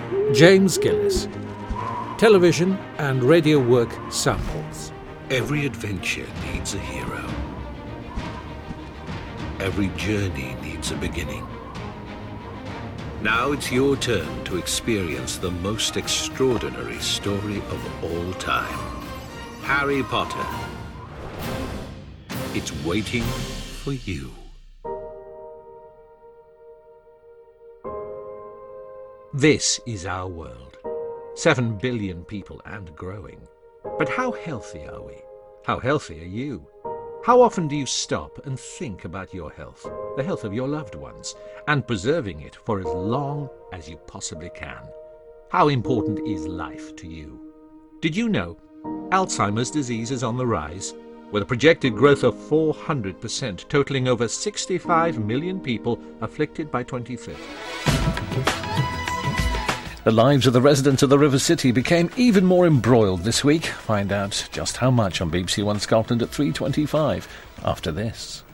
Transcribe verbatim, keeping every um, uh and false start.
James Gillis. Television and radio work samples. Every adventure needs a hero. Every journey needs a beginning. Now it's your turn to experience the most extraordinary story of all time. Harry Potter. It's waiting for you. This is our world. Seven billion people and growing. But how healthy are we? How healthy are you? How often do you stop and think about your health, the health of your loved ones, and preserving it for as long as you possibly can? How important is life to you? Did you know Alzheimer's disease is on the rise, with a projected growth of four hundred percent, totaling over sixty-five million people afflicted by twenty fifty? The lives of the residents of the River City became even more embroiled this week. Find out just how much on B B C One Scotland at three twenty-five after this.